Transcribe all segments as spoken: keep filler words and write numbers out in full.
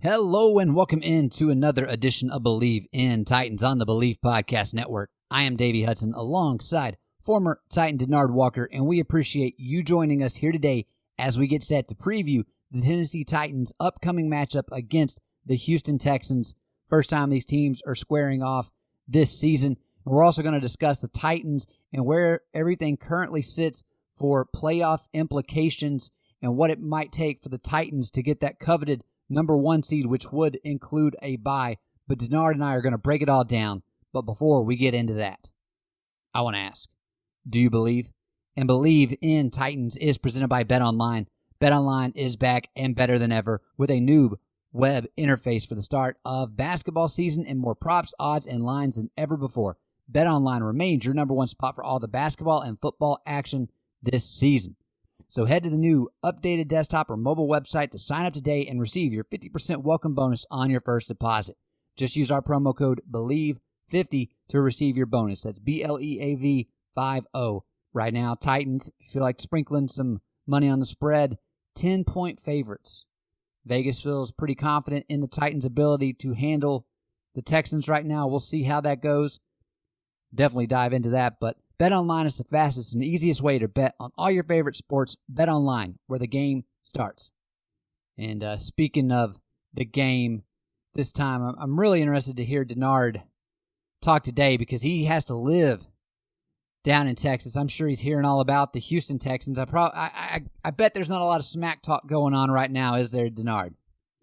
Hello and welcome into another edition of Believe in Titans on the Believe Podcast Network. I am Davey Hudson alongside former Titan Denard Walker, and we appreciate you joining us here today as we get set to preview the Tennessee Titans' upcoming matchup against the Houston Texans. First time these teams are squaring off this season. And we're also going to discuss the Titans and where everything currently sits for playoff implications and what it might take for the Titans to get that coveted number one seed, which would include a bye. But Denard and I are going to break it all down. But before we get into that, I want to ask, do you believe? And Believe in Titans is presented by BetOnline. BetOnline is back and better than ever with a new web interface for the start of basketball season and more props, odds, and lines than ever before. BetOnline remains your number one spot for all the basketball and football action this season. So head to the new updated desktop or mobile website to sign up today and receive your fifty percent welcome bonus on your first deposit. Just use our promo code believe fifty to receive your bonus. That's B L E A V fifty. Right now, Titans, if you feel like sprinkling some money on the spread, ten-point favorites. Vegas feels pretty confident in the Titans' ability to handle the Texans right now. We'll see how that goes. Definitely dive into that, but BetOnline is the fastest and easiest way to bet on all your favorite sports. BetOnline, where the game starts. And uh, speaking of the game, this time I'm really interested to hear Denard talk today because he has to live down in Texas. I'm sure he's hearing all about the Houston Texans. I, pro- I, I, I bet there's not a lot of smack talk going on right now, is there, Denard?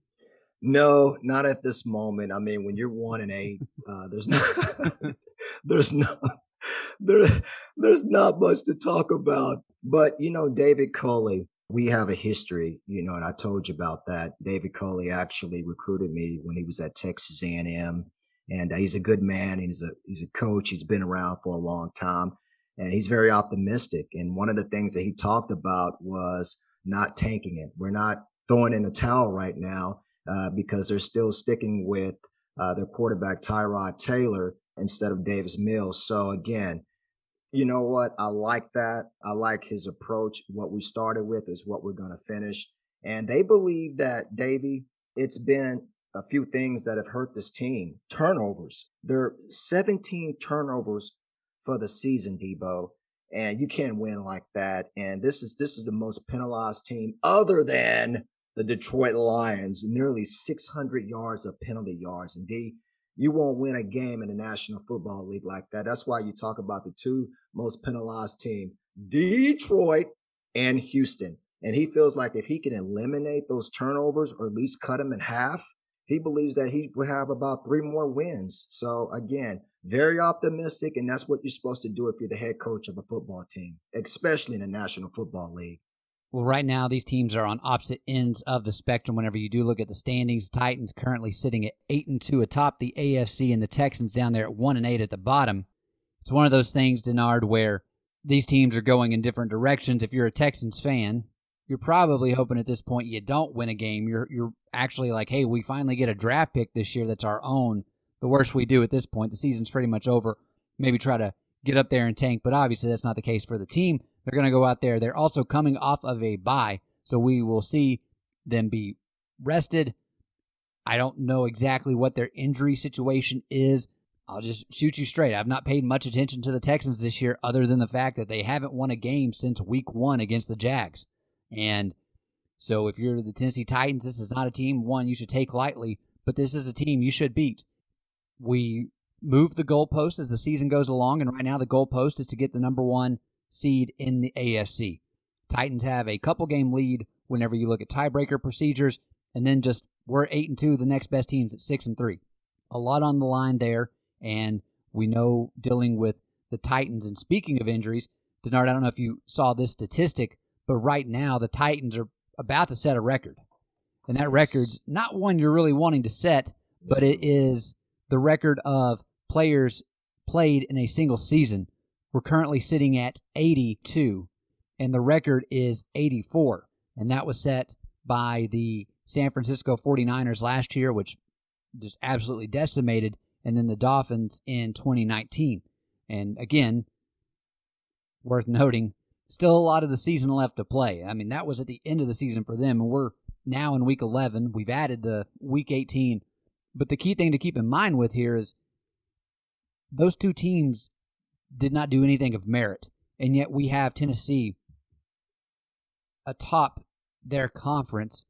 No, not at this moment. I mean, when you're one and eight, uh, there's no, there's no, there, there's not much to talk about. But you know, David Culley, we have a history, you know, and I told you about that. David Culley actually recruited me when he was at Texas A and M, and he's a good man. He's a he's a coach. He's been around for a long time, and he's very optimistic. And one of the things that he talked about was not tanking it. We're not throwing in the towel right now. Uh, because they're still sticking with uh, their quarterback, Tyrod Taylor, instead of Davis Mills. So, again, you know what? I like that. I like his approach. What we started with is what we're going to finish. And they believe that, Davey, it's been a few things that have hurt this team. Turnovers. There are seventeen turnovers for the season, Debo. And you can't win like that. And this is this is the most penalized team other than the Detroit Lions, nearly six hundred yards of penalty yards. And D, you won't win a game in the National Football League like that. That's why you talk about the two most penalized teams, Detroit and Houston. And he feels like if he can eliminate those turnovers or at least cut them in half, he believes that he will have about three more wins. So again, very optimistic. And that's what you're supposed to do if you're the head coach of a football team, especially in the National Football League. Well, right now, these teams are on opposite ends of the spectrum. Whenever you do look at the standings, Titans currently sitting at eight and two atop the A F C, and the Texans down there at one and eight at the bottom. It's one of those things, Denard, where these teams are going in different directions. If you're a Texans fan, you're probably hoping at this point you don't win a game. You're you're actually like, hey, we finally get a draft pick this year that's our own. The worst we do at this point, the season's pretty much over. Maybe try to get up there and tank, but obviously that's not the case for the team. They're going to go out there. They're also coming off of a bye, so we will see them be rested. I don't know exactly what their injury situation is. I'll just shoot you straight. I've not paid much attention to the Texans this year other than the fact that they haven't won a game since week one against the Jags. And so if you're the Tennessee Titans, this is not a team, one, you should take lightly, but this is a team you should beat. We move the goalpost as the season goes along, and right now the goalpost is to get the number one seed in the A F C. Titans have a couple game lead whenever you look at tiebreaker procedures, and then just we're eight and two, the next best team's at six and three. A lot on the line there, and we know dealing with the Titans. And speaking of injuries, Denard, I don't know if you saw this statistic, but right now the Titans are about to set a record. And that record's not one you're really wanting to set, but it is the record of players played in a single season. We're currently sitting at eighty-two, and the record is eighty-four. And that was set by the San Francisco forty-niners last year, which just absolutely decimated, and then the Dolphins in twenty nineteen. And again, worth noting, still a lot of the season left to play. I mean, that was at the end of the season for them, and we're now in week eleven. We've added the week eighteen. But the key thing to keep in mind with here is those two teams did not do anything of merit. And yet we have Tennessee atop their conference,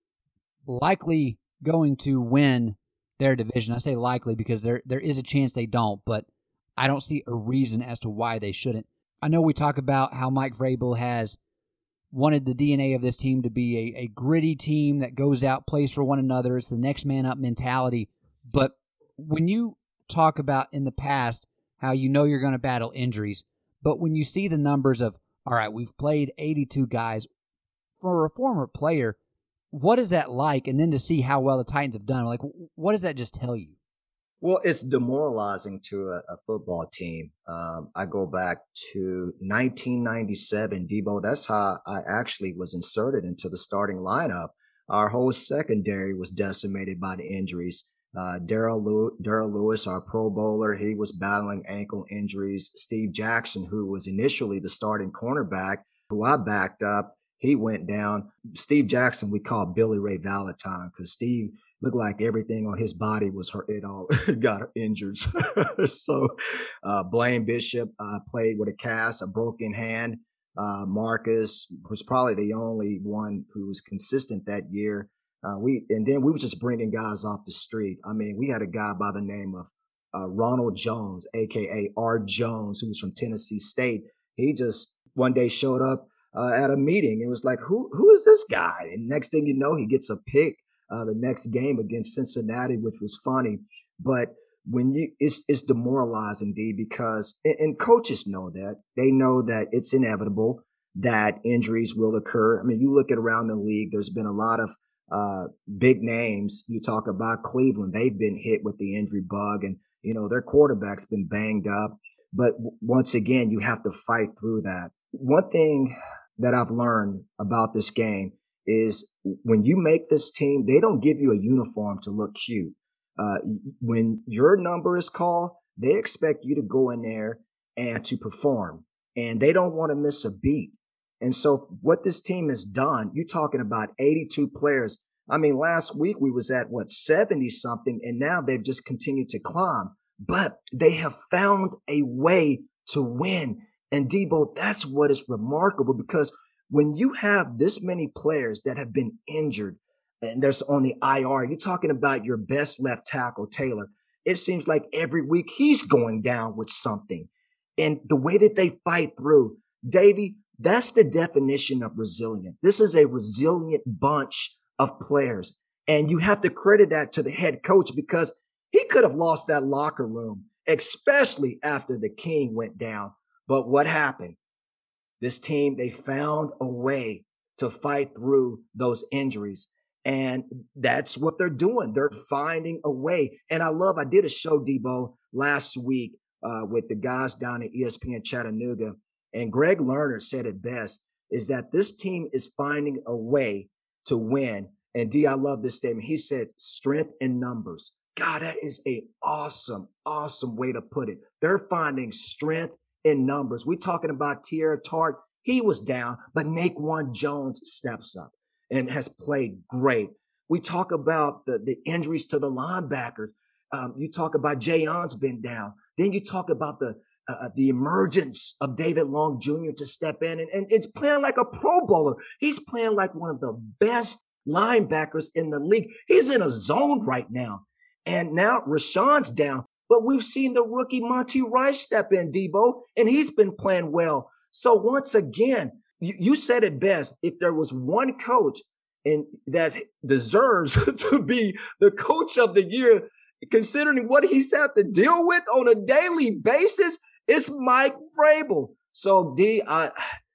likely going to win their division. I say likely because there there is a chance they don't, but I don't see a reason as to why they shouldn't. I know we talk about how Mike Vrabel has wanted the D N A of this team to be a, a gritty team that goes out, plays for one another. It's the next man up mentality. But when you talk about in the past how you know you're going to battle injuries, but when you see the numbers of, all right, we've played eighty-two guys, for a former player, what is that like? And then to see how well the Titans have done, like, what does that just tell you? Well, it's demoralizing to a, a football team. Um, I go back to nineteen ninety-seven, Debo. That's how I actually was inserted into the starting lineup. Our whole secondary was decimated by the injuries. Uh, Darrell Lew- Darrell Lewis, our Pro Bowler, he was battling ankle injuries. Steve Jackson, who was initially the starting cornerback, who I backed up, he went down. Steve Jackson, we call Billy Ray Valentine because Steve looked like everything on his body was hurt. It all got injured. so uh, Blaine Bishop uh, played with a cast, a broken hand. Uh, Marcus was probably the only one who was consistent that year. Uh, we and then we were just bringing guys off the street. I mean, we had a guy by the name of uh, Ronald Jones, a k a. R. Jones, who was from Tennessee State. He just one day showed up uh, at a meeting. It was like, who who is this guy? And next thing you know, he gets a pick uh, the next game against Cincinnati, which was funny. But when you it's it's demoralizing, D, because and, and coaches know that. They know that it's inevitable that injuries will occur. I mean, you look at around the league, there's been a lot of uh, big names. You talk about Cleveland. They've been hit with the injury bug and, you know, their quarterback's been banged up. But w- once again, you have to fight through that. One thing that I've learned about this game is when you make this team, they don't give you a uniform to look cute. Uh, when your number is called, they expect you to go in there and to perform, and they don't want to miss a beat. And so what this team has done, you're talking about eighty-two players. I mean, last week we was at what, seventy something, and now they've just continued to climb, but they have found a way to win. And Debo, that's what is remarkable, because when you have this many players that have been injured and there's on the I R, you're talking about your best left tackle, Taylor. It seems like every week he's going down with something. And the way that they fight through, Davey, that's the definition of resilient. This is a resilient bunch of players. And you have to credit that to the head coach, because he could have lost that locker room, especially after the King went down. But what happened? This team, they found a way to fight through those injuries. And that's what they're doing. They're finding a way. And I love, I did a show, Debo, last week uh, with the guys down at E S P N Chattanooga. And Greg Lerner said it best, is that this team is finding a way to win. And D, I love this statement. He said, strength in numbers. God, that is a awesome, awesome way to put it. They're finding strength in numbers. We're talking about Teair Tart. He was down, but Naquan Jones steps up and has played great. We talk about the, the injuries to the linebackers. Um, you talk about Jayon's been down. Then you talk about the uh, the emergence of David Long Junior to step in, and, and it's playing like a Pro Bowler. He's playing like one of the best linebackers in the league. He's in a zone right now. And now Rashawn's down. But we've seen the rookie Monty Rice step in, Debo, and he's been playing well. So once again, you, you said it best. If there was one coach and that deserves to be the coach of the year, considering what he's had to deal with on a daily basis, it's Mike Vrabel. So, D, I,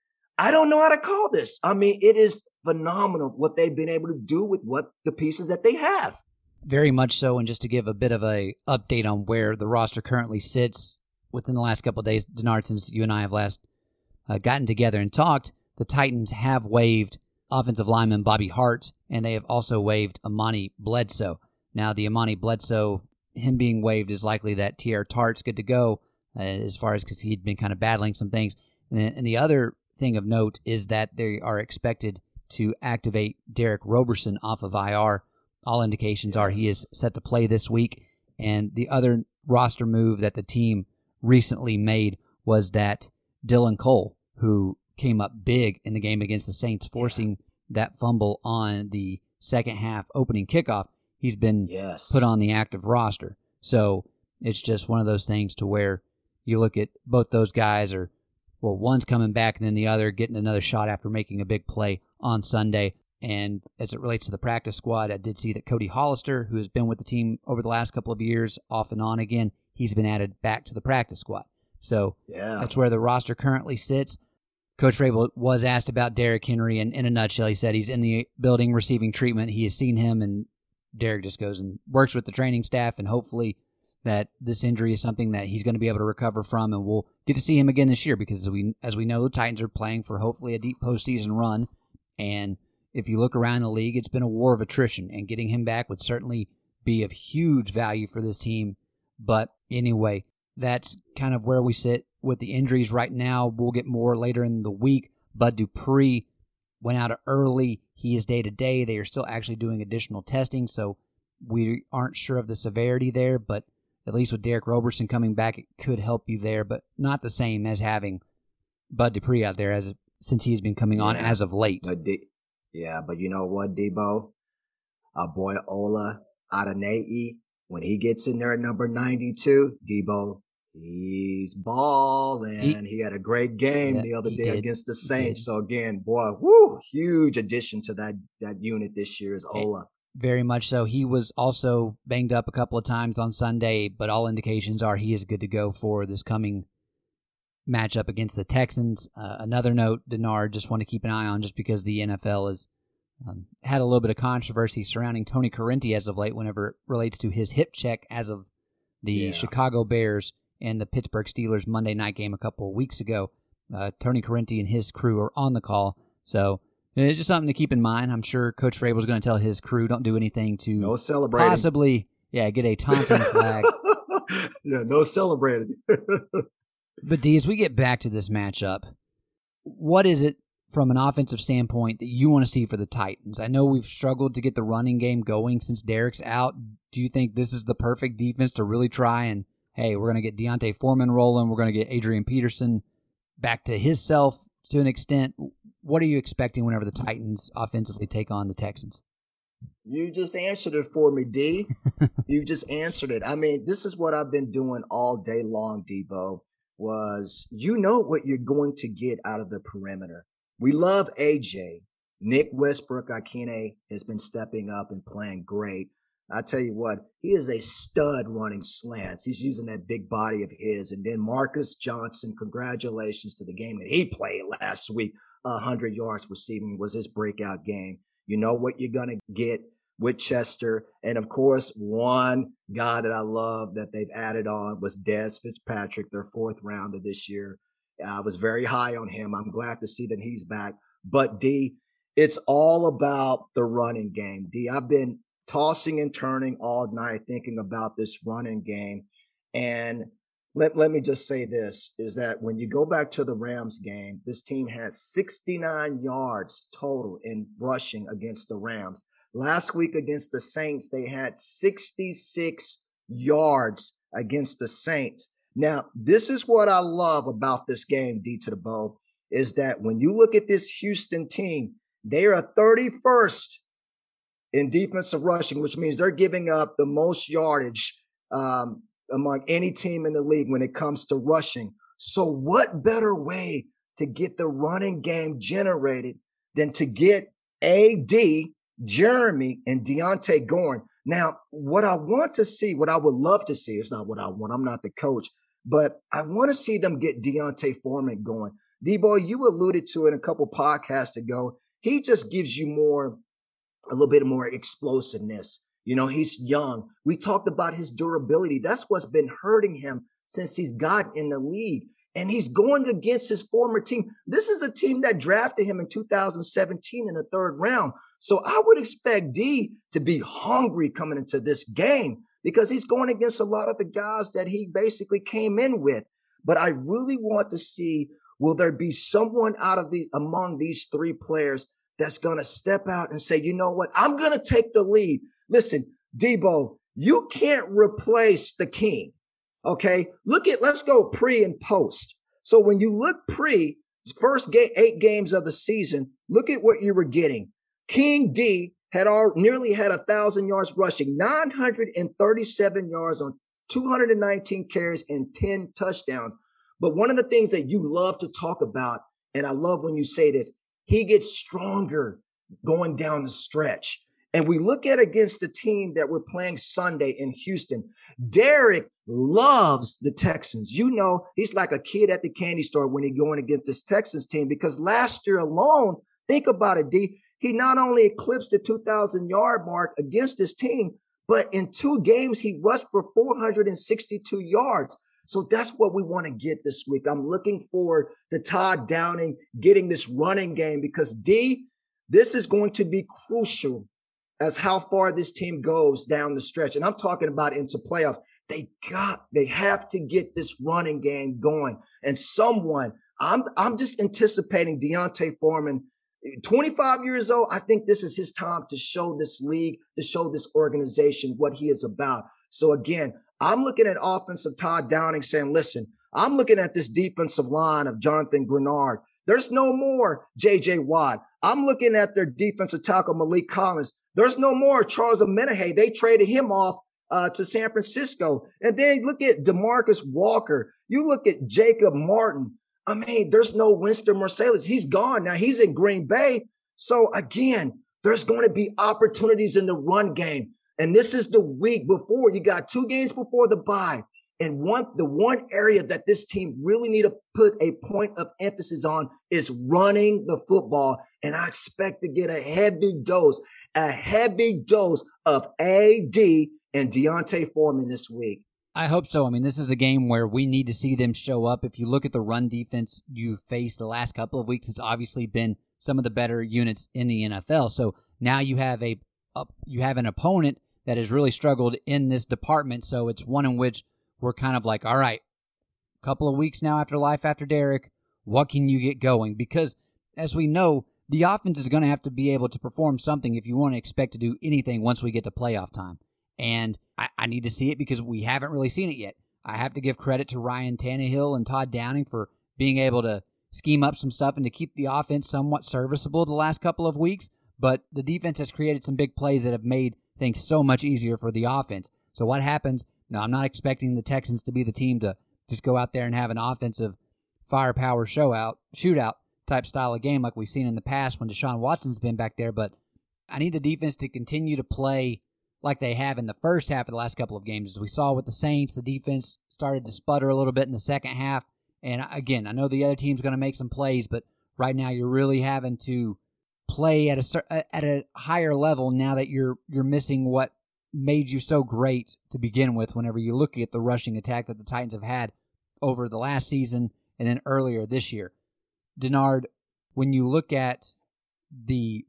I don't know how to call this. I mean, it is phenomenal what they've been able to do with what the pieces that they have. Very much so, and just to give a bit of a update on where the roster currently sits within the last couple of days, Denard, since you and I have last uh, gotten together and talked, the Titans have waived offensive lineman Bobby Hart, and they have also waived Amani Bledsoe. Now, the Amani Bledsoe, him being waived, is likely that Teair Tart's good to go, uh, as far as because he'd been kind of battling some things. And, and the other thing of note is that they are expected to activate Derek Roberson off of I R. All indications yes. are he is set to play this week. And the other roster move that the team recently made was that Dylan Cole, who came up big in the game against the Saints, forcing yeah. that fumble on the second half opening kickoff, he's been yes. put on the active roster. So it's just one of those things to where you look at both those guys are, well, one's coming back and then the other getting another shot after making a big play on Sunday. And as it relates to the practice squad, I did see that Cody Hollister, who has been with the team over the last couple of years, off and on again, he's been added back to the practice squad. So yeah. that's where the roster currently sits. Coach Vrabel was asked about Derrick Henry, and in a nutshell, he said he's in the building receiving treatment. He has seen him, and Derrick just goes and works with the training staff, and hopefully that this injury is something that he's going to be able to recover from, and we'll get to see him again this year because as we as we know, the Titans are playing for hopefully a deep postseason run, and if you look around the league, it's been a war of attrition, and getting him back would certainly be of huge value for this team. But anyway, that's kind of where we sit with the injuries right now. We'll get more later in the week. Bud Dupree went out early. He is day-to-day. They are still actually doing additional testing, so we aren't sure of the severity there, but at least with Derek Roberson coming back, it could help you there, but not the same as having Bud Dupree out there as since he's been coming on yeah, as of late. But D- yeah, but you know what, Debo? Our boy Ola Adeneye, when he gets in there at number ninety-two, Debo, he's balling. He, he had a great game yeah, the other day did. against the Saints. So again, boy, whoo, huge addition to that that unit this year is Ola. Very much so. He was also banged up a couple of times on Sunday, but all indications are he is good to go for this coming matchup against the Texans. Uh, another note, Denard, just want to keep an eye on just because the N F L has um, had a little bit of controversy surrounding Tony Corrente as of late whenever it relates to his hip check as of the yeah. Chicago Bears and the Pittsburgh Steelers Monday night game a couple of weeks ago. Uh, Tony Corrente and his crew are on the call, so it's just something to keep in mind. I'm sure Coach Vrabel is going to tell his crew don't do anything to no celebrating. possibly yeah, get a taunting flag. Yeah, no celebrating. But, D, as we get back to this matchup, what is it from an offensive standpoint that you want to see for the Titans? I know we've struggled to get the running game going since Derrick's out. Do you think this is the perfect defense to really try and, hey, we're going to get Deontay Foreman rolling, we're going to get Adrian Peterson back to his self to an extent? What are you expecting whenever the Titans offensively take on the Texans? You just answered it for me, D. You just answered it. I mean, this is what I've been doing all day long, Debo, was you know what you're going to get out of the perimeter. We love A J. Nick Westbrook-Ikhine has been stepping up and playing great. I tell you what, he is a stud running slants. He's using that big body of his. And then Marcus Johnson, congratulations to the game that he played last week. one hundred yards receiving was his breakout game. You know what you're going to get with Chester. And, of course, one guy that I love that they've added on was Dez Fitzpatrick, their fourth rounder this year. I was very high on him. I'm glad to see that he's back. But, D, it's all about the running game. D, I've been tossing and turning all night thinking about this running game. And let, let me just say this, is that when you go back to the Rams game, this team has sixty-nine yards total in rushing against the Rams. Last week against the Saints, they had sixty-six yards against the Saints. Now, this is what I love about this game, D to the bow, is that when you look at this Houston team, they are thirty-first in defensive rushing, which means they're giving up the most yardage um, among any team in the league when it comes to rushing. So what better way to get the running game generated than to get A D, Jeremy, and Deontay going? Now, what I want to see, what I would love to see, it's not what I want. I'm not the coach, but I want to see them get Deontay Foreman going. D-Boy, you alluded to it a couple podcasts ago. He just gives you more, a little bit more explosiveness. You know, he's young. We talked about his durability. That's what's been hurting him since he's got in the league. And he's going against his former team. This is a team that drafted him in two thousand seventeen in the third round. So I would expect D to be hungry coming into this game because he's going against a lot of the guys that he basically came in with. But I really want to see, will there be someone out of the among these three players that's going to step out and say, you know what? I'm going to take the lead. Listen, Debo, you can't replace the king. Okay. Look at, let's go pre and post. So when you look pre first ga- eight games of the season, look at what you were getting. King D had all nearly had a thousand yards rushing, nine hundred thirty-seven yards on two hundred nineteen carries and ten touchdowns. But one of the things that you love to talk about, and I love when you say this, he gets stronger going down the stretch. And we look at against the team that we're playing Sunday in Houston. Derek loves the Texans. You know, he's like a kid at the candy store when he's going against this Texans team, because last year alone, think about it, D, he not only eclipsed the two thousand yard mark against this team, but in two games, he rushed for four hundred sixty-two yards. So that's what we want to get this week. I'm looking forward to Todd Downing getting this running game, because D, this is going to be crucial as how far this team goes down the stretch. And I'm talking about into playoffs. They got, they have to get this running game going. And someone, I'm, I'm just anticipating D'Onta Foreman, twenty-five years old. I think this is his time to show this league, to show this organization what he is about. So again, I'm looking at offensive Todd Downing saying, listen, I'm looking at this defensive line of Jonathan Grenard. There's no more J J Watt. I'm looking at their defensive tackle, Malik Collins. There's no more Charles Omenihu. They traded him off uh, to San Francisco. And then look at DeMarcus Walker. You look at Jacob Martin. I mean, there's no Winston Marsalis. He's gone. Now he's in Green Bay. So again, there's going to be opportunities in the run game. And this is the week before. You got two games before the bye. And one, the one area that this team really need to put a point of emphasis on is running the football. And I expect to get a heavy dose, a heavy dose of A D and D'Onta Foreman this week. I hope so. I mean, this is a game where we need to see them show up. If you look at the run defense you've faced the last couple of weeks, it's obviously been some of the better units in the N F L. So now you have a, a you have an opponent that has really struggled in this department. So it's one in which we're kind of like, all right, a couple of weeks now after Life After Derek, what can you get going? Because as we know, the offense is going to have to be able to perform something if you want to expect to do anything once we get to playoff time. And I, I need to see it because we haven't really seen it yet. I have to give credit to Ryan Tannehill and Todd Downing for being able to scheme up some stuff and to keep the offense somewhat serviceable the last couple of weeks. But the defense has created some big plays that have made things so much easier for the offense. So what happens? Now, I'm not expecting the Texans to be the team to just go out there and have an offensive firepower show out, shootout type style of game like we've seen in the past when Deshaun Watson's been back there. But I need the defense to continue to play like they have in the first half of the last couple of games. As we saw with the Saints, the defense started to sputter a little bit in the second half. And again, I know the other team's going to make some plays, but right now you're really having to play at a at a higher level now that you're you're missing what made you so great to begin with whenever you look at the rushing attack that the Titans have had over the last season and then earlier this year. Denard, when you look at the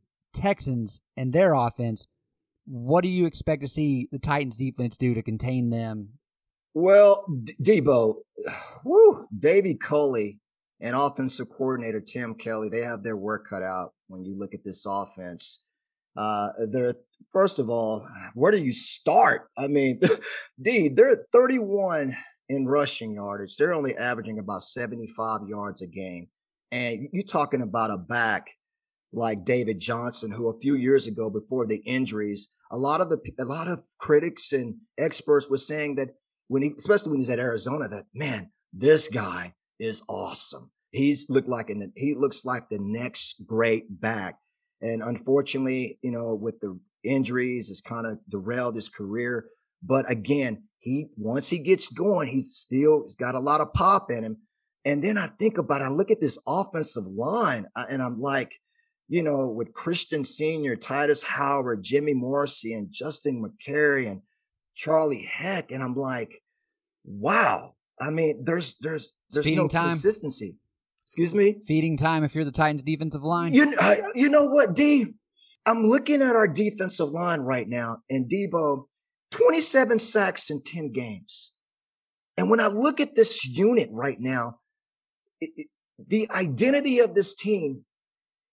Texans and their offense, what do you expect to see the Titans defense do to contain them? Well, D- Debo, woo, Davey Culley and offensive coordinator Tim Kelly, they have their work cut out when you look at this offense. Uh, they're, first of all, where do you start? I mean, D, they're thirty-one in rushing yardage. They're only averaging about seventy-five yards a game. And you're talking about a back like David Johnson, who a few years ago, before the injuries, a lot of the a lot of critics and experts were saying that when he, especially when he's at Arizona, that man, this guy is awesome. He's looked like an he looks like the next great back. And unfortunately, you know, with the injuries, it's kind of derailed his career. But again, he once he gets going, he's still he's got a lot of pop in him. And then I think about it, I look at this offensive line, and I'm like, you know, with Christian Senior, Titus Howard, Jimmy Morrissey, and Justin McCary, and Charlie Heck, and I'm like, wow. I mean, there's there's there's Feeding no time. consistency. Excuse me? Feeding time if you're the Titans defensive line. You, I, you know what, D? I'm looking at our defensive line right now, and Debo, twenty-seven sacks in ten games. And when I look at this unit right now, it, it, the identity of this team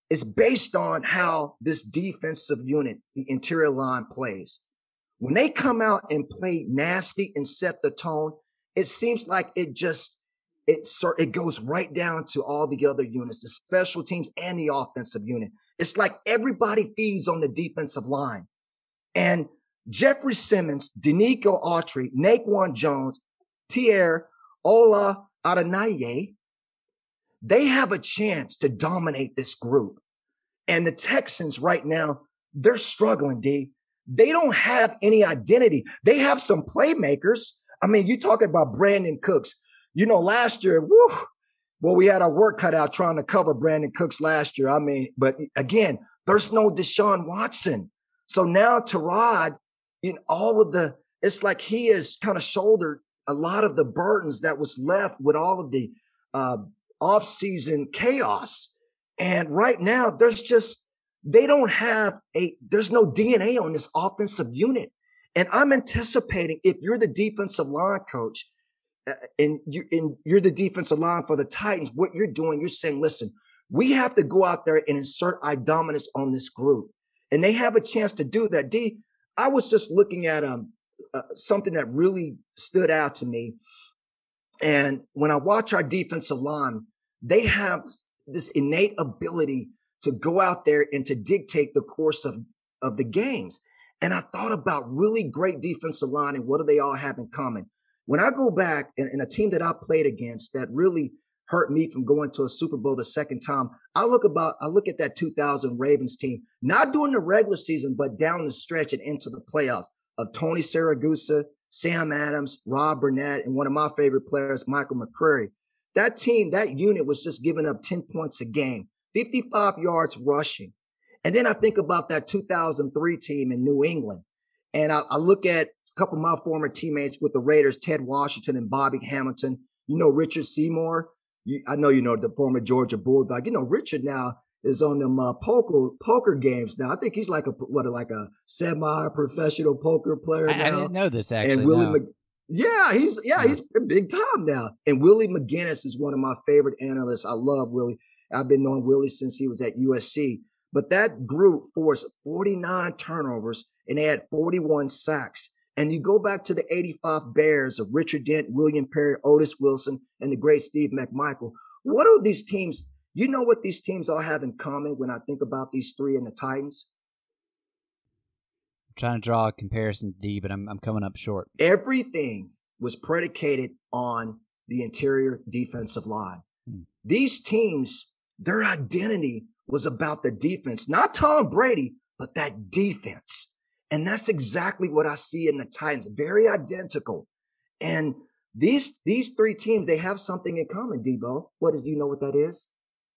is based on how this defensive unit, the interior line, plays. When they come out and play nasty and set the tone, it seems like it just, it, it goes right down to all the other units, the special teams and the offensive unit. It's like everybody feeds on the defensive line. And Jeffrey Simmons, Denico Autry, Naquan Jones, Tier Ola Adanaye, they have a chance to dominate this group. And the Texans right now, they're struggling, D. They don't have any identity. They have some playmakers. I mean, you talking about Brandon Cooks. You know, last year, whew, well, we had our work cut out trying to cover Brandon Cooks last year. I mean, but again, there's no Deshaun Watson. So now Tyrod, in all of the, it's like he has kind of shouldered a lot of the burdens that was left with all of the uh, off-season chaos. And right now, there's just, they don't have a, there's no D N A on this offensive unit. And I'm anticipating if you're the defensive line coach uh, and, you, and you're the defensive line for the Titans, what you're doing, you're saying, listen, we have to go out there and insert our dominance on this group. And they have a chance to do that. D, I was just looking at um uh, something that really stood out to me. And when I watch our defensive line, they have this innate ability to go out there and to dictate the course of, of the games. And I thought about really great defensive line and what do they all have in common? When I go back and, and a team that I played against that really hurt me from going to a Super Bowl the second time, I look about, I look at that two thousand Ravens team, not during the regular season, but down the stretch and into the playoffs of Tony Siragusa, Sam Adams, Rob Burnett, and one of my favorite players, Michael McCreary. That team, that unit was just giving up ten points a game, fifty-five yards rushing. And then I think about that two thousand three team in New England. And I, I look at a couple of my former teammates with the Raiders, Ted Washington and Bobby Hamilton. You know, Richard Seymour. You, I know you know the former Georgia Bulldog. You know, Richard now is on them uh, poker poker games now. I think he's like a what, like a semi-professional poker player I, now. I didn't know this actually. And Willie no. Mc, Yeah, he's yeah, he's big time now. And Willie McGinnis is one of my favorite analysts. I love Willie. I've been knowing Willie since he was at U S C. But that group forced forty-nine turnovers and they had forty-one sacks. And you go back to the eighty-five Bears of Richard Dent, William Perry, Otis Wilson, and the great Steve McMichael. What are these teams? You know what these teams all have in common when I think about these three and the Titans? I'm trying to draw a comparison, D, but I'm I'm coming up short. Everything was predicated on the interior defensive line. Hmm. These teams, their identity was about the defense, not Tom Brady, but that defense. And that's exactly what I see in the Titans. Very identical. And these, these three teams, they have something in common, Debo. What is, do you know what that is?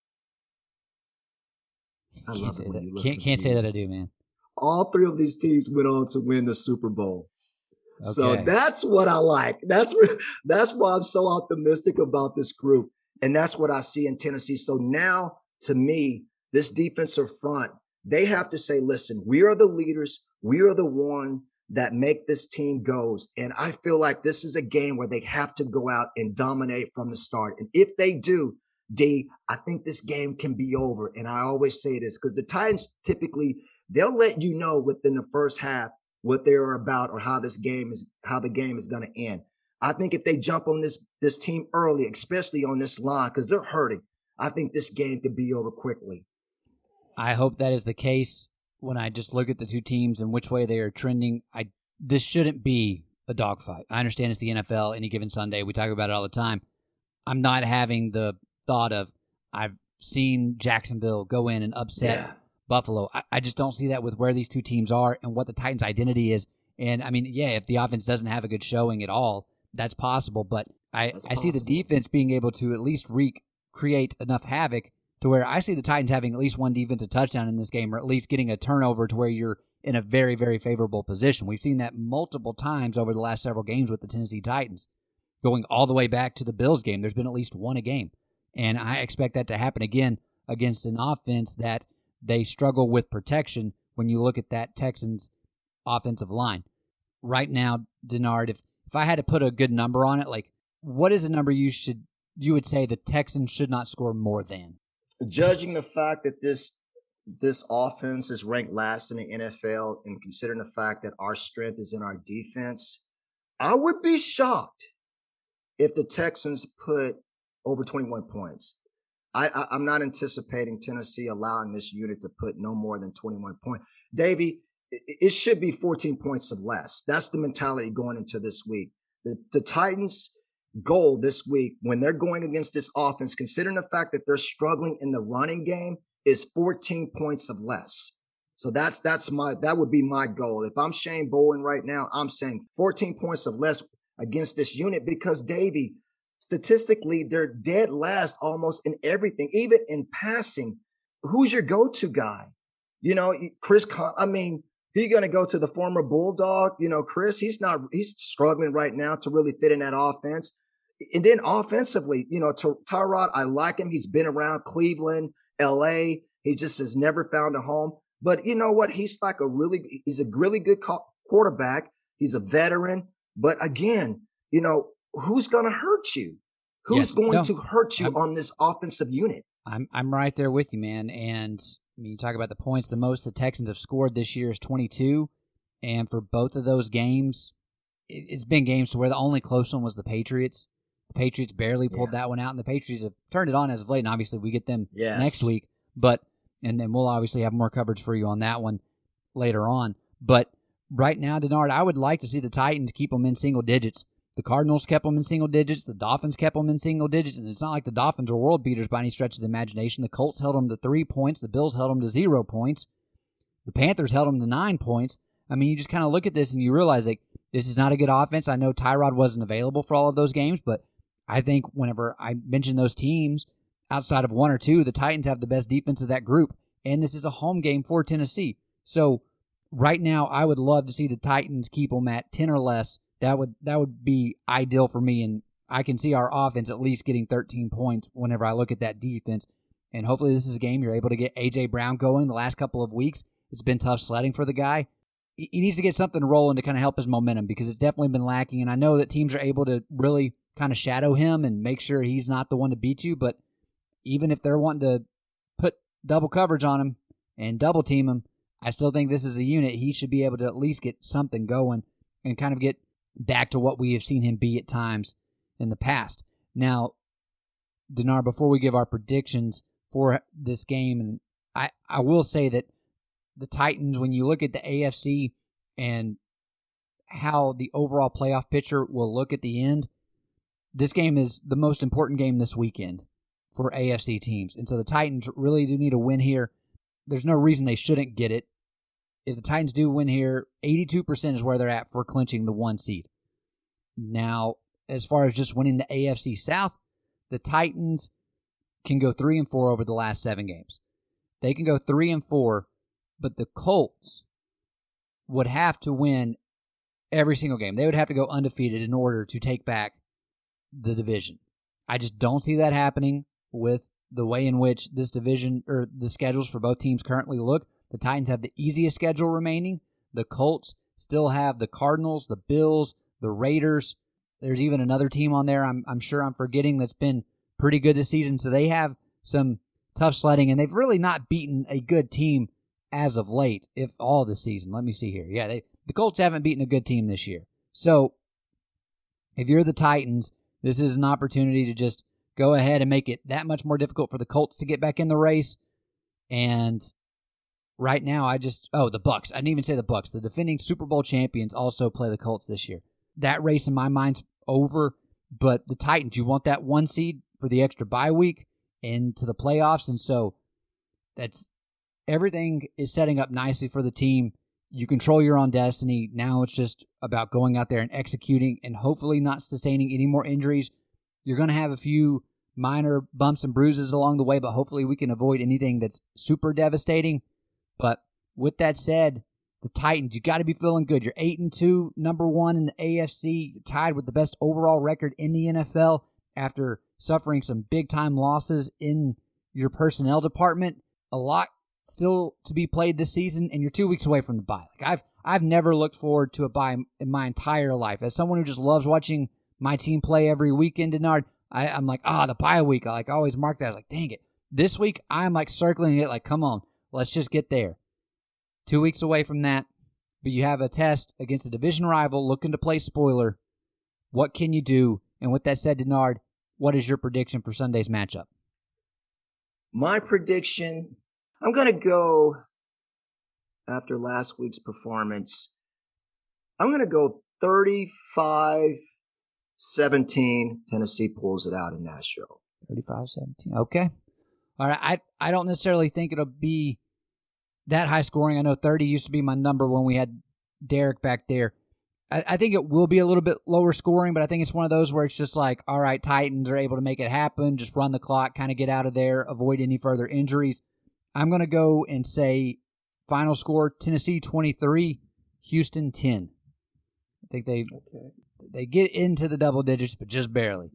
I can't love say it when that. you look Can't, can't say that I do, man. All three of these teams went on to win the Super Bowl. Okay. So that's what I like. That's, that's why I'm so optimistic about this group. And that's what I see in Tennessee. So now, to me, this defensive front, they have to say, listen, we are the leaders. We are the one that make this team goes. And I feel like this is a game where they have to go out and dominate from the start. And if they do, D, I think this game can be over. And I always say this because the Titans typically, they'll let you know within the first half what they're about or how this game is, how the game is going to end. I think if they jump on this, this team early, especially on this line, because they're hurting, I think this game could be over quickly. I hope that is the case. When I just look at the two teams and which way they are trending, I this shouldn't be a dogfight. I understand it's the N F L, any given Sunday. We talk about it all the time. I'm not having the thought of, I've seen Jacksonville go in and upset yeah. Buffalo. I, I just don't see that with where these two teams are and what the Titans' identity is. And, I mean, yeah, if the offense doesn't have a good showing at all, that's possible. But I, I see the defense being able to at least re- create enough havoc to where I see the Titans having at least one defensive touchdown in this game, or at least getting a turnover to where you're in a very, very favorable position. We've seen that multiple times over the last several games with the Tennessee Titans. Going all the way back to the Bills game, there's been at least one a game. And I expect that to happen again against an offense that they struggle with protection when you look at that Texans offensive line. Right now, Denard, if, if I had to put a good number on it, like what is the number you should you would say the Texans should not score more than? Judging the fact that this this offense is ranked last in the N F L, and considering the fact that our strength is in our defense, I would be shocked if the Texans put over twenty-one points. I, I, I'm not anticipating Tennessee allowing this unit to put no more than twenty-one points. Davey, it, it should be fourteen points or less. That's the mentality going into this week. The, the Titans' goal this week, when they're going against this offense, considering the fact that they're struggling in the running game, is fourteen points of less. So that's that's my that would be my goal. If I'm Shane Bowen right now, I'm saying fourteen points of less against this unit, because Davey, statistically, they're dead last almost in everything, even in passing. Who's your go-to guy? You know, Chris, Con- I mean, you're going to go to the former Bulldog. You know, Chris, he's not, he's struggling right now to really fit in that offense. And then offensively, you know, Tyrod, I like him. He's been around Cleveland, L A. He just has never found a home. But you know what? He's like a really, he's a really good quarterback. He's a veteran. But again, you know, who's going to hurt you? Who's yes, going no, to hurt you I'm, on this offensive unit? I'm I'm right there with you, man. And I mean, you talk about the points. The most the Texans have scored this year is twenty-two. And for both of those games, it, it's been games to where the only close one was the Patriots. The Patriots barely pulled yeah. that one out, and the Patriots have turned it on as of late. And obviously, we get them yes. next week. But and then we'll obviously have more coverage for you on that one later on. But right now, Denard, I would like to see the Titans keep them in single digits. The Cardinals kept them in single digits. The Dolphins kept them in single digits. And it's not like the Dolphins are world beaters by any stretch of the imagination. The Colts held them to three points. The Bills held them to zero points. The Panthers held them to nine points. I mean, you just kind of look at this and you realize, like, this is not a good offense. I know Tyrod wasn't available for all of those games, but I think whenever I mention those teams, outside of one or two, the Titans have the best defense of that group. And this is a home game for Tennessee. So right now, I would love to see the Titans keep them at ten or less. That would that would be ideal for me, and I can see our offense at least getting thirteen points whenever I look at that defense. And hopefully this is a game you're able to get A J. Brown going. The last couple of weeks, it's been tough sledding for the guy. He needs to get something rolling to kind of help his momentum, because it's definitely been lacking. And I know that teams are able to really kind of shadow him and make sure he's not the one to beat you. But even if they're wanting to put double coverage on him and double team him, I still think this is a unit he should be able to at least get something going and kind of get back to what we have seen him be at times in the past. Now, Denard, before we give our predictions for this game, and I, I will say that the Titans, when you look at the A F C and how the overall playoff picture will look at the end, this game is the most important game this weekend for A F C teams. And so the Titans really do need a win here. There's no reason they shouldn't get it. If the Titans do win here, eighty-two percent is where they're at for clinching the one seed. Now, as far as just winning the A F C South, the Titans can go three and four over the last seven games. They can go three and four, but the Colts would have to win every single game. They would have to go undefeated in order to take back the division. I just don't see that happening with the way in which this division or the schedules for both teams currently look. The Titans have the easiest schedule remaining. The Colts still have the Cardinals, the Bills, the Raiders. There's even another team on there I'm, I'm sure I'm forgetting that's been pretty good this season. So they have some tough sledding, and they've really not beaten a good team as of late, if all this season. Let me see here. Yeah, they, the Colts haven't beaten a good team this year. So if you're the Titans, this is an opportunity to just go ahead and make it that much more difficult for the Colts to get back in the race. And right now, I just, oh, the Bucks. I didn't even say the Bucks. The defending Super Bowl champions also play the Colts this year. That race in my mind's over, but the Titans, you want that one seed for the extra bye week into the playoffs, and so that's everything is setting up nicely for the team. You control your own destiny. Now it's just about going out there and executing and hopefully not sustaining any more injuries. You're going to have a few minor bumps and bruises along the way, but hopefully we can avoid anything that's super devastating. But with that said, the Titans, you got to be feeling good. You're eight and two, number one in the A F C, tied with the best overall record in the N F L after suffering some big-time losses in your personnel department. A lot still to be played this season, and you're two weeks away from the bye. Like I've I've never looked forward to a bye in my entire life. As someone who just loves watching my team play every weekend, Denard, I, I'm like, ah, the bye week. I like always mark that. I was like, dang it. This week, I'm like circling it like, come on. let's just get there. Two weeks away from that, but you have a test against a division rival looking to play spoiler. What can you do? And with that said, Denard, what is your prediction for Sunday's matchup? My prediction, I'm going to go after last week's performance. I'm going to go thirty-five seventeen. Tennessee pulls it out in Nashville. thirty-five seventeen. Okay. All right. I, I don't necessarily think it'll be that high scoring. I know thirty used to be my number when we had Derek back there. I, I think it will be a little bit lower scoring, but I think it's one of those where it's just like, all right, Titans are able to make it happen, just run the clock, kind of get out of there, avoid any further injuries. I'm going to go and say final score, Tennessee twenty-three, Houston ten. I think they okay. they get into the double digits, but just barely.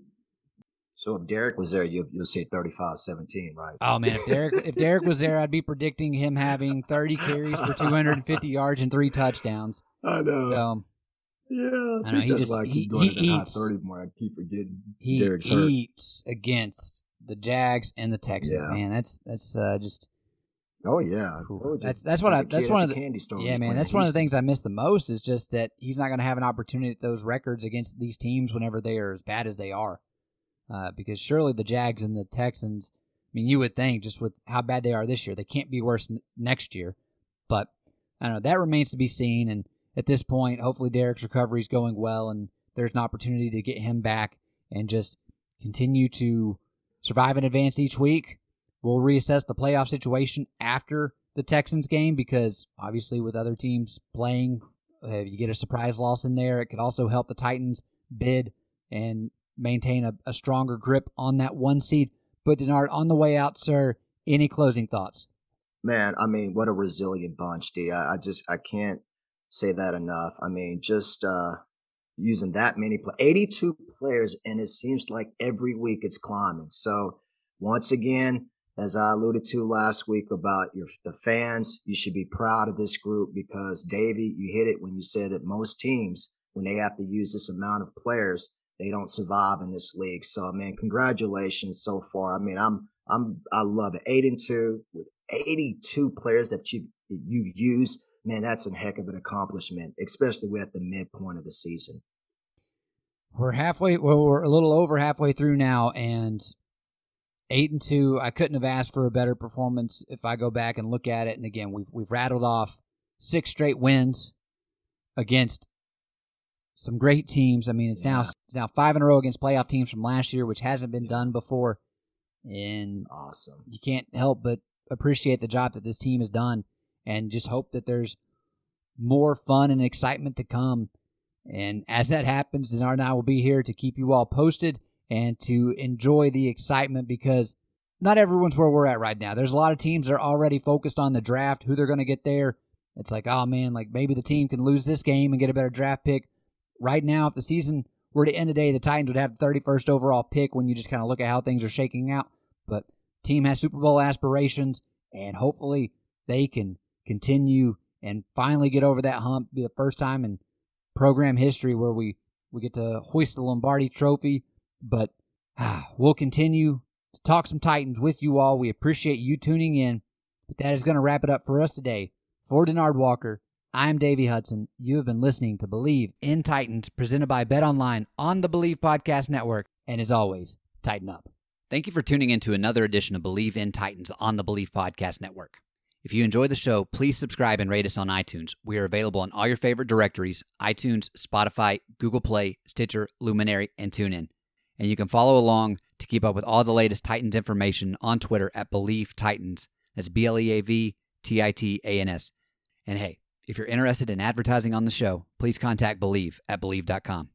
So if Derek was there, you, you'll say thirty-five seventeen, right? Oh, man, if Derek if Derek was there, I'd be predicting him having thirty carries for two hundred fifty yards and three touchdowns. I know. So, yeah, I, I think know, he that's just, why I keep he, going he to the high eats, thirty more. I keep forgetting he Derek's hurt. He eats against the Jags and the Texans, yeah. man. That's that's uh, just. Oh yeah, that's that's what like I that's one of the, the candy store. Yeah, man, that's one of the things I miss the most is just that he's not going to have an opportunity at those records against these teams whenever they are as bad as they are. Uh, because surely the Jags and the Texans, I mean, you would think just with how bad they are this year, they can't be worse n- next year. But I don't know, that remains to be seen. And at this point, hopefully Derek's recovery is going well, and there's an opportunity to get him back and just continue to survive and advance each week. We'll reassess the playoff situation after the Texans game because obviously with other teams playing, uh, if you get a surprise loss in there, it could also help the Titans bid and maintain a, a stronger grip on that one seed. But Denard, on the way out, sir, any closing thoughts? Man, I mean, what a resilient bunch, D. I, I just, I can't say that enough. I mean, just uh, using that many, play- eighty-two players, and it seems like every week it's climbing. So once again, as I alluded to last week about your the fans, you should be proud of this group because, Davey, you hit it when you said that most teams, when they have to use this amount of players, they don't survive in this league. So, man, congratulations so far. I mean, I'm, I'm, I love it. Eight and two with eighty-two players that you you use. Man, that's a heck of an accomplishment, especially we're at the midpoint of the season. We're halfway. Well, we're a little over halfway through now, and eight and two. I couldn't have asked for a better performance if I go back and look at it. And again, we've we've rattled off six straight wins against some great teams. I mean, it's yeah. now it's now five in a row against playoff teams from last year, which hasn't been yeah. done before. And awesome. You can't help but appreciate the job that this team has done, and just hope that there's more fun and excitement to come. And as that happens, Denard and I will be here to keep you all posted and to enjoy the excitement because not everyone's where we're at right now. There's a lot of teams that are already focused on the draft, who they're going to get there. It's like, oh, man, like maybe the team can lose this game and get a better draft pick. Right now, if the season were to end today, the Titans would have the thirty-first overall pick when you just kind of look at how things are shaking out. But team has Super Bowl aspirations, and hopefully they can continue and finally get over that hump, be the first time in program history where we, we get to hoist the Lombardi Trophy. But ah, we'll continue to talk some Titans with you all. We appreciate you tuning in. But that is going to wrap it up for us today. For Denard Walker, I'm Davey Hudson. You have been listening to Believe in Titans, presented by BetOnline on the Believe Podcast Network. And as always, tighten up. Thank you for tuning in to another edition of Believe in Titans on the Believe Podcast Network. If you enjoy the show, please subscribe and rate us on iTunes. We are available on all your favorite directories, iTunes, Spotify, Google Play, Stitcher, Luminary, and TuneIn. And you can follow along to keep up with all the latest Titans information on Twitter at Believe Titans. That's B L E A V T I T A N S. And hey, if you're interested in advertising on the show, please contact Believe at Believe dot com.